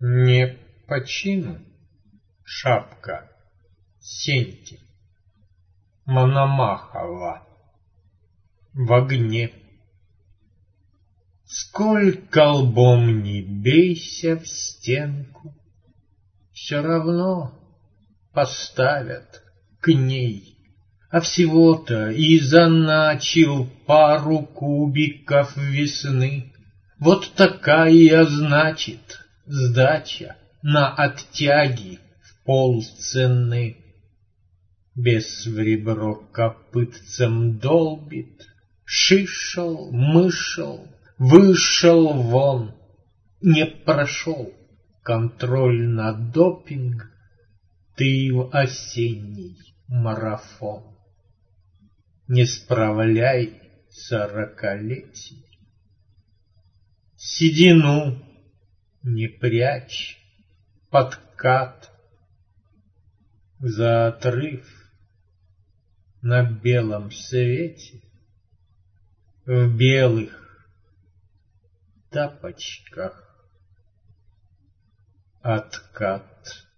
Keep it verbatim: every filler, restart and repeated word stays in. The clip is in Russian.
Не по чину шапка Сеньки Мономахова в огне. Сколько лбом не бейся в стенку, все равно поставят к ней. А всего-то и заначил пару кубиков весны. Вот такая, значит, сдача на оттяги в полцены. Бес в ребро копытцем долбит, шишел, мышел, вышел вон. Не прошел контроль на допинг ты в осенний марафон. Не справляй сорокалетий, седину не прячь, подкат за отрыв на белом свете, в белых тапочках откат.